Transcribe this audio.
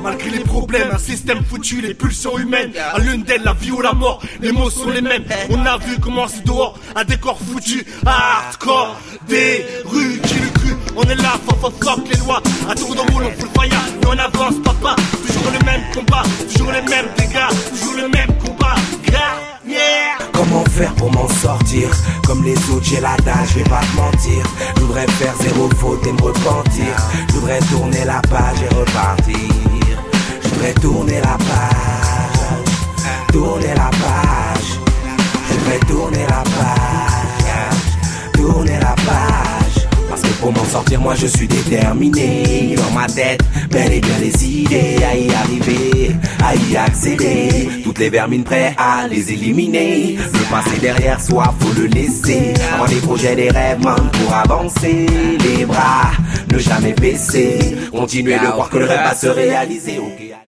malgré les problèmes, un système foutu, les pulsions humaines. À l'une d'elles, la vie ou la mort, les mots sont les mêmes. On a vu comment c'est dehors, un décor foutu, hardcore, des rues qui le cru. On est là, fuck les lois, à tour de rôle, on fout le fire, mais on avance, papa. Toujours le même combat, toujours les mêmes dégâts, toujours le même combat, yeah. Comment faire pour m'en sortir? Comme les autres j'ai la dalle, je vais pas te mentir. Je voudrais faire zéro faute et me repentir. Je voudrais tourner la page et repartir. Je voudrais tourner la page. Tourner la page. Je voudrais tourner la page. Tourner la page. Parce que pour m'en sortir moi je suis déterminé. Dans ma tête, bel et bien les idées. À y arriver, à y accéder. Toutes les vermines prêts à les éliminer. Le passé derrière soi, faut le laisser. Avoir des projets, des rêves, man, pour avancer. Les bras, ne jamais baisser. Continuer de croire que le rêve va se réaliser.